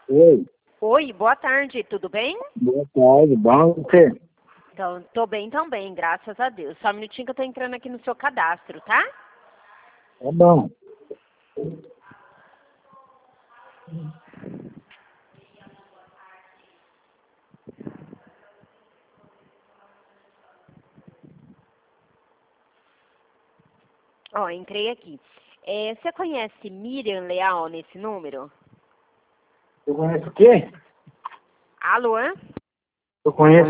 Oi, Oi, boa tarde, tudo bem? boa tarde, bom você? Então, tô bem também, graças a Deus. Só um minutinho que eu tô entrando aqui no seu cadastro, tá? Tá bom. Ó, entrei aqui. Você conhece Miriam Leal nesse número? Eu conheço o quê? Alô? Eu conheço